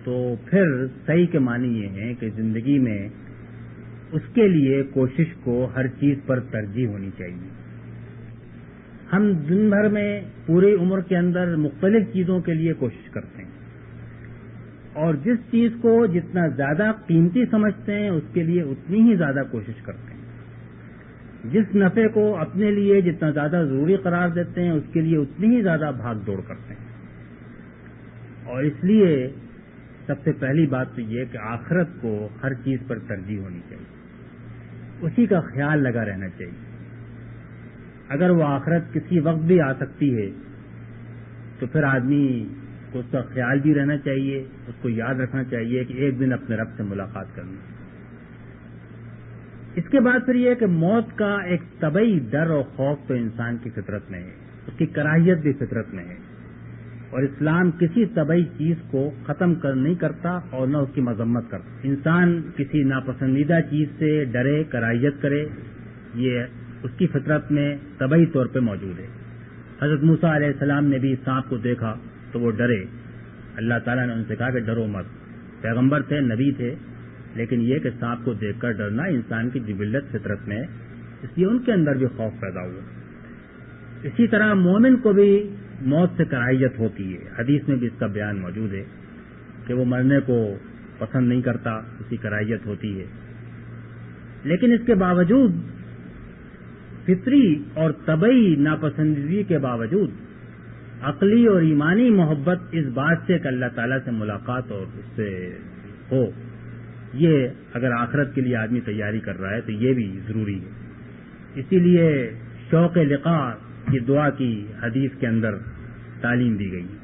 تو پھر صحیح کے معنی یہ ہیں کہ زندگی میں اس کے لیے کوشش کو ہر چیز پر ترجیح ہونی چاہیے. ہم دن بھر میں پوری عمر کے اندر مختلف چیزوں کے لیے کوشش کرتے ہیں اور جس چیز کو جتنا زیادہ قیمتی سمجھتے ہیں اس کے لیے اتنی ہی زیادہ کوشش کرتے ہیں. جس نفع کو اپنے لیے جتنا زیادہ ضروری قرار دیتے ہیں اس کے لیے اتنی ہی زیادہ بھاگ دوڑ کرتے ہیں. اور اس لیے سب سے پہلی بات تو یہ کہ آخرت کو ہر چیز پر ترجیح ہونی چاہیے, اسی کا خیال لگا رہنا چاہیے. اگر وہ آخرت کسی وقت بھی آ سکتی ہے تو پھر آدمی کو اس کا خیال بھی رہنا چاہیے, اس کو یاد رکھنا چاہیے کہ ایک دن اپنے رب سے ملاقات کرنی. اس کے بعد پھر یہ کہ موت کا ایک طبعی ڈر اور خوف تو انسان کی فطرت میں ہے, اس کی کراہیت بھی فطرت میں ہے, اور اسلام کسی طبعی چیز کو ختم نہیں کرتا اور نہ اس کی مذمت کرتا. انسان کسی ناپسندیدہ چیز سے ڈرے, کراہیت کرے, یہ اس کی فطرت میں طبعی طور پہ موجود ہے. حضرت موسیٰ علیہ السلام نے بھی سانپ کو دیکھا تو وہ ڈرے. اللہ تعالیٰ نے ان سے کہا کہ ڈرو مت. پیغمبر تھے, نبی تھے, لیکن یہ کہ سانپ کو دیکھ کر ڈرنا انسان کی جبلت فطرت میں ہے, اس لیے ان کے اندر بھی خوف پیدا ہوا. اسی طرح مومن کو بھی موت سے کراہیت ہوتی ہے. حدیث میں بھی اس کا بیان موجود ہے کہ وہ مرنے کو پسند نہیں کرتا, اس کی کراہیت ہوتی ہے. لیکن اس کے باوجود فطری اور طبعی ناپسندیدگی کے باوجود عقلی اور ایمانی محبت اس بات سے کہ اللہ تعالیٰ سے ملاقات اور اس سے ہو, یہ اگر آخرت کے لیے آدمی تیاری کر رہا ہے تو یہ بھی ضروری ہے. اسی لیے شوق لقاء کی دعا کی حدیث کے اندر تعلیم دی گئی.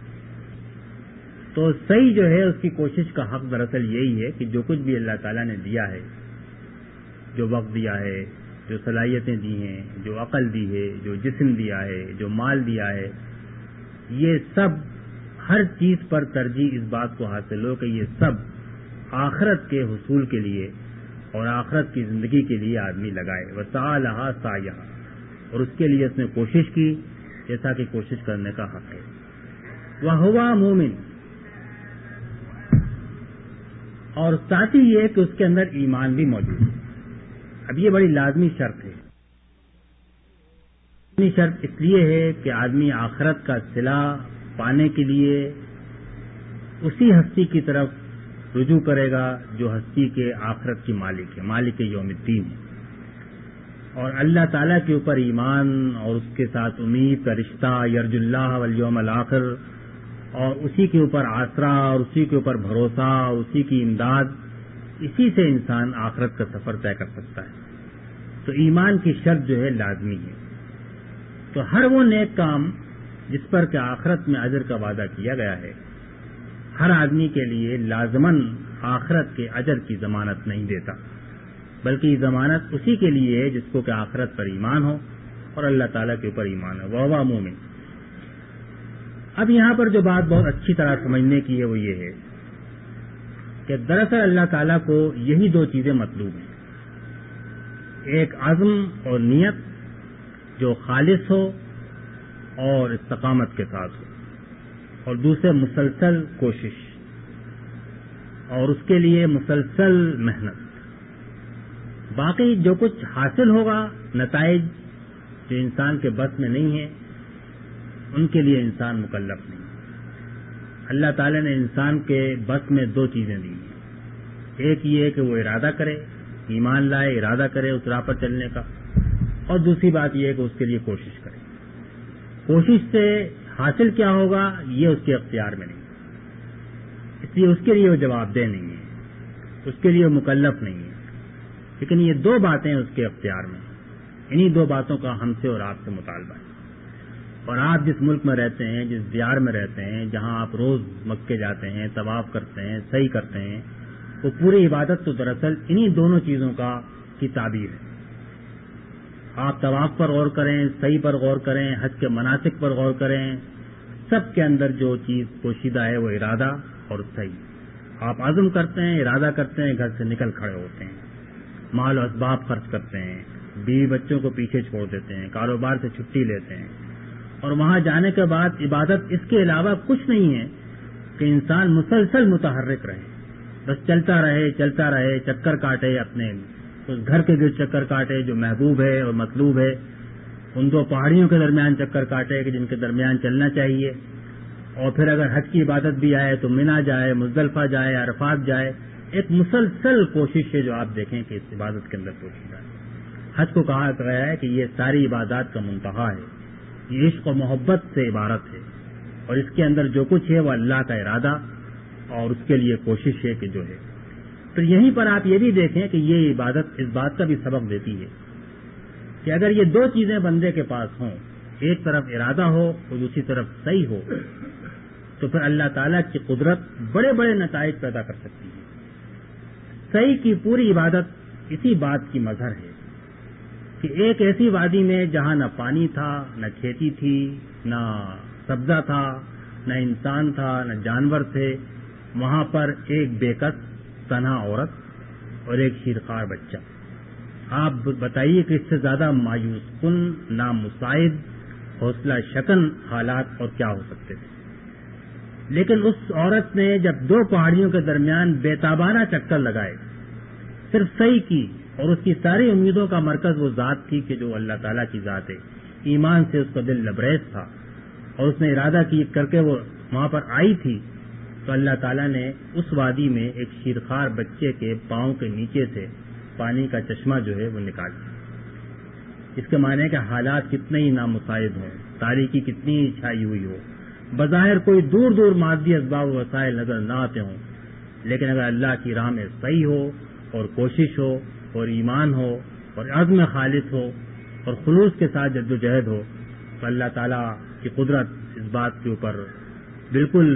تو صحیح جو ہے اس کی کوشش کا حق دراصل یہی ہے کہ جو کچھ بھی اللہ تعالیٰ نے دیا ہے, جو وقت دیا ہے, جو صلاحیتیں دی ہیں, جو عقل دی ہے, جو جسم دیا ہے, جو مال دیا ہے, یہ سب ہر چیز پر ترجیح اس بات کو حاصل ہو کہ یہ سب آخرت کے حصول کے لیے اور آخرت کی زندگی کے لیے آدمی لگائے. وسعی لہا سعیہا, اور اس کے لیے اس نے کوشش کی جیسا کہ کوشش کرنے کا حق ہے. وہو مومن, اور ساتھ ہی یہ کہ اس کے اندر ایمان بھی موجود ہے. اب یہ بڑی لازمی شرط ہے. لازمی شرط اس لیے ہے کہ آدمی آخرت کا صلہ پانے کے لیے اسی ہستی کی طرف رجوع کرے گا جو ہستی کے آخرت کی مالک ہے, مالک یوم الدین ہے. اور اللہ تعالیٰ کے اوپر ایمان اور اس کے ساتھ امید کا رشتہ, یرج اللہ والیوم الآخر, اور اسی کے اوپر آسرا اور اسی کے اوپر بھروسہ اور اسی کی امداد, اسی سے انسان آخرت کا سفر طے کر سکتا ہے. تو ایمان کی شرط جو ہے لازمی ہے. تو ہر وہ نیک کام جس پر کہ آخرت میں اجر کا وعدہ کیا گیا ہے, ہر آدمی کے لیے لازماً آخرت کے اجر کی ضمانت نہیں دیتا, بلکہ یہ ضمانت اسی کے لیے ہے جس کو کہ آخرت پر ایمان ہو اور اللہ تعالیٰ کے اوپر ایمان ہے. وہو مومن. اب یہاں پر جو بات بہت اچھی طرح سمجھنے کی ہے وہ یہ ہے کہ دراصل اللہ تعالیٰ کو یہی دو چیزیں مطلوب ہیں. ایک عزم اور نیت جو خالص ہو اور استقامت کے ساتھ ہو, اور دوسرے مسلسل کوشش اور اس کے لیے مسلسل محنت. باقی جو کچھ حاصل ہوگا, نتائج جو انسان کے بس میں نہیں ہیں, ان کے لیے انسان مکلف نہیں. اللہ تعالی نے انسان کے بس میں دو چیزیں دی ہیں. ایک یہ کہ وہ ارادہ کرے, ایمان لائے, ارادہ کرے اس راہ پر چلنے کا, اور دوسری بات یہ ہے کہ اس کے لیے کوشش کرے. کوشش سے حاصل کیا ہوگا یہ اس کے اختیار میں نہیں, اس لیے اس کے لیے وہ جواب دہ نہیں ہے, اس کے لیے وہ مکلف نہیں ہے. لیکن یہ دو باتیں اس کے اختیار میں, انہی دو باتوں کا ہم سے اور آپ سے مطالبہ ہے. اور آپ جس ملک میں رہتے ہیں, جس دیار میں رہتے ہیں, جہاں آپ روز مکے جاتے ہیں, طواف کرتے ہیں, سعی کرتے ہیں, وہ پوری عبادت تو دراصل انہی دونوں چیزوں کی تعبیر ہے. آپ طواف پر غور کریں, سعی پر غور کریں, حج کے مناسک پر غور کریں, سب کے اندر جو چیز پوشیدہ ہے وہ ارادہ اور سعی. آپ عزم کرتے ہیں, ارادہ کرتے ہیں, گھر سے نکل کھڑے ہوتے ہیں, مال و اسباب خرچ کرتے ہیں, بیوی بچوں کو پیچھے چھوڑ دیتے ہیں, کاروبار سے چھٹی لیتے ہیں, اور وہاں جانے کے بعد عبادت اس کے علاوہ کچھ نہیں ہے کہ انسان مسلسل متحرک رہے، بس چلتا رہے، چکر کاٹے، اپنے اس گھر کے گرد چکر کاٹے جو محبوب ہے اور مطلوب ہے، ان دو پہاڑیوں کے درمیان چکر کاٹے کہ جن کے درمیان چلنا چاہیے، اور پھر اگر حج کی عبادت بھی آئے تو منا جائے، مزدلفہ جائے، عرفات جائے. ایک مسلسل کوشش ہے جو آپ دیکھیں کہ اس عبادت کے اندر پوشیدہ ہے. حج کو کہا گیا ہے کہ یہ ساری عبادات کا منتہا ہے، یہ عشق و محبت سے عبارت ہے، اور اس کے اندر جو کچھ ہے وہ اللہ کا ارادہ اور اس کے لیے کوشش ہے کہ جو ہے. تو یہیں پر آپ یہ بھی دیکھیں کہ یہ عبادت اس بات کا بھی سبق دیتی ہے کہ اگر یہ دو چیزیں بندے کے پاس ہوں، ایک طرف ارادہ ہو اور دوسری طرف صحیح ہو، تو پھر اللہ تعالیٰ کی قدرت بڑے بڑے نتائج پیدا کر سکتی ہے. صحیح کی پوری عبادت اسی بات کی مظہر ہے کہ ایک ایسی وادی میں جہاں نہ پانی تھا، نہ کھیتی تھی، نہ سبزہ تھا، نہ انسان تھا، نہ جانور تھے، وہاں پر ایک بے کس تنہا عورت اور ایک شیرخوار بچہ. آپ بتائیے کہ اس سے زیادہ مایوس کن، نامساعد، حوصلہ شکن حالات اور کیا ہو سکتے تھے. لیکن اس عورت نے جب دو پہاڑیوں کے درمیان بےتابانہ چکر لگائے، صرف صحیح کی، اور اس کی ساری امیدوں کا مرکز وہ ذات تھی کہ جو اللہ تعالیٰ کی ذات ہے. ایمان سے اس کا دل لبریز تھا اور اس نے ارادہ کی کر کے وہ وہاں پر آئی تھی، تو اللہ تعالیٰ نے اس وادی میں ایک شیرخوار بچے کے پاؤں کے نیچے سے پانی کا چشمہ جو ہے وہ نکال دیا. اس کے معنی ہے کہ حالات کتنے ہی نامساعد ہوں، تاریکی کتنی ہی چھائی ہوئی ہو، بظاہر کوئی دور دور مادی اسباب و وسائل نظر نہ آتے ہوں، لیکن اگر اللہ کی راہ میں صحیح ہو اور کوشش ہو اور ایمان ہو اور عزم خالص ہو اور خلوص کے ساتھ جد و جہد ہو، تو اللہ تعالیٰ کی قدرت اس بات کے اوپر بالکل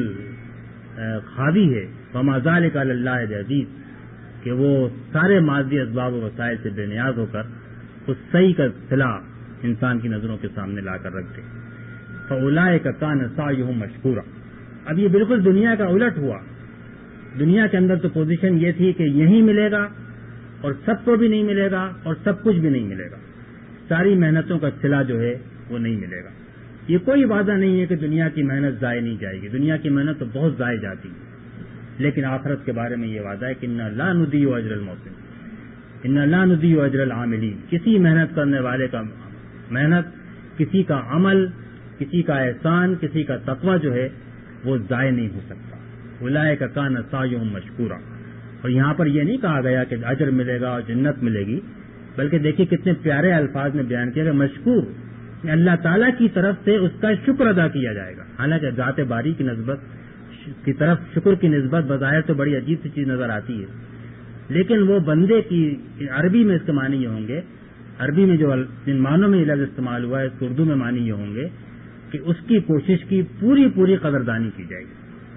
حاوی ہے. وما ذلک علی اللہ بعزیز، کہ وہ سارے مادی اسباب و وسائل سے بے نیاز ہو کر اس صحیح کا صلہ انسان کی نظروں کے سامنے لا کر رکھ دے. فاولئک کان سعیہم مشکورا. اب یہ بالکل دنیا کا الٹ ہوا. دنیا کے اندر تو پوزیشن یہ تھی کہ یہی ملے گا اور سب کو بھی نہیں ملے گا اور سب کچھ بھی نہیں ملے گا، ساری محنتوں کا صلہ جو ہے وہ نہیں ملے گا. یہ کوئی وعدہ نہیں ہے کہ دنیا کی محنت ضائع نہیں جائے گی، دنیا کی محنت تو بہت ضائع جاتی ہے، لیکن آخرت کے بارے میں یہ وعدہ ہے کہ انا لا نضیع اجر المحسنین، انا لا نضیع اجر العاملین. کسی محنت کرنے والے کا محنت، کسی کا عمل، کسی کا احسان، کسی کا تقوی جو ہے وہ ضائع نہیں ہو سکتا. اولئک کان سعیہم مشکورا. اور یہاں پر یہ نہیں کہا گیا کہ اجر ملے گا اور جنت ملے گی، بلکہ دیکھیے کتنے پیارے الفاظ میں بیان کیا کہ مشکور، اللہ تعالیٰ کی طرف سے اس کا شکر ادا کیا جائے گا. حالانکہ ذات باری کی نسبت کی طرف شکر کی نسبت بظاہر تو بڑی عجیب سی چیز نظر آتی ہے، لیکن وہ بندے کی عربی میں اس کے معنی یہ ہوں گے، عربی میں جو جن معنوں میں یہ لفظ استعمال ہوا ہے اس کو اردو میں معنی یہ ہوں گے کہ اس کی کوشش کی پوری قدردانی کی جائے گی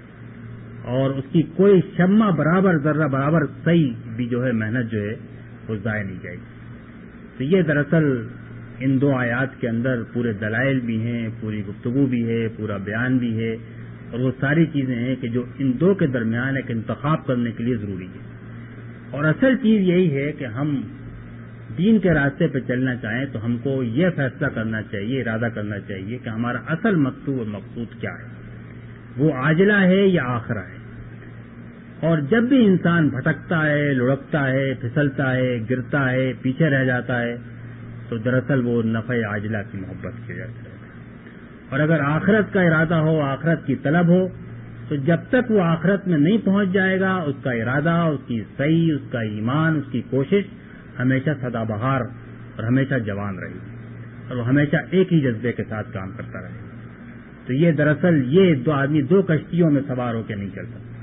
اور اس کی کوئی شمع برابر ذرہ برابر صحیح بھی جو ہے محنت جو ہے وہ ضائع نہیں جائے گی. تو یہ دراصل ان دو آیات کے اندر پورے دلائل بھی ہیں، پوری گفتگو بھی ہے، پورا بیان بھی ہے، اور وہ ساری چیزیں ہیں کہ جو ان دو کے درمیان ایک انتخاب کرنے کے لیے ضروری ہے. اور اصل چیز یہی ہے کہ ہم دین کے راستے پہ چلنا چاہیں تو ہم کو یہ فیصلہ کرنا چاہیے، ارادہ کرنا چاہیے کہ ہمارا اصل مقصود اور مقصود کیا ہے، وہ عاجلہ ہے یا آخرہ ہے. اور جب بھی انسان بھٹکتا ہے، لڑکتا ہے، پھسلتا ہے، گرتا ہے، پیچھے رہ جاتا ہے، تو دراصل وہ نفع عاجلہ کی محبت کی جاتی ہے. اور اگر آخرت کا ارادہ ہو، آخرت کی طلب ہو، تو جب تک وہ آخرت میں نہیں پہنچ جائے گا اس کا ارادہ، اس کی صحیح، اس کا ایمان، اس کی کوشش ہمیشہ سدا بہار اور ہمیشہ جوان رہے گی اور وہ ہمیشہ ایک ہی جذبے کے ساتھ کام کرتا رہے گا. تو یہ دراصل یہ دو آدمی دو کشتیوں میں سوار ہو کے نہیں چل سکتا.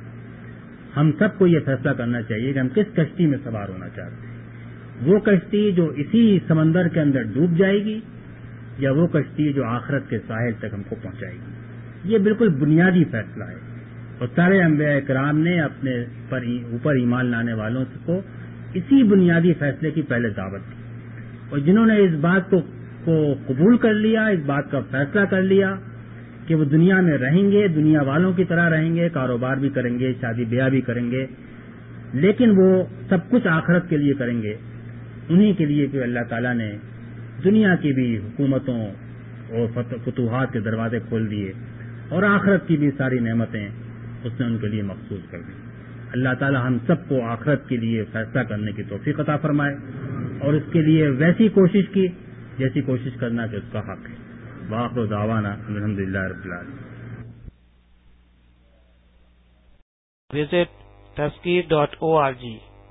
ہم سب کو یہ فیصلہ کرنا چاہیے کہ ہم کس کشتی میں سوار ہونا چاہتے ہیں، وہ کشتی جو اسی سمندر کے اندر ڈوب جائے گی یا وہ کشتی جو آخرت کے ساحل تک ہم کو پہنچائے گی. یہ بالکل بنیادی فیصلہ ہے اور سارے انبیاء کرام نے اپنے اوپر ایمان لانے والوں کو اسی بنیادی فیصلے کی پہلے دعوت دی. اور جنہوں نے اس بات کو قبول کر لیا، اس بات کا فیصلہ کر لیا کہ وہ دنیا میں رہیں گے، دنیا والوں کی طرح رہیں گے، کاروبار بھی کریں گے، شادی بیاہ بھی کریں گے، لیکن وہ سب کچھ آخرت کے لیے کریں گے، انہی کے لیے کہ اللہ تعالیٰ نے دنیا کی بھی حکومتوں اور فتوحات کے دروازے کھول دیے اور آخرت کی بھی ساری نعمتیں اس نے ان کے لیے مخصوص کر دی. اللہ تعالی ہم سب کو آخرت کے لیے فیصلہ کرنے کی توفیق عطا فرمائے اور اس کے لیے ویسی کوشش کی جیسی کوشش کرنا کہ اس کا حق ہے. وآخر دعوانا الحمدللہ رب العالمین. Visit Tazkir.org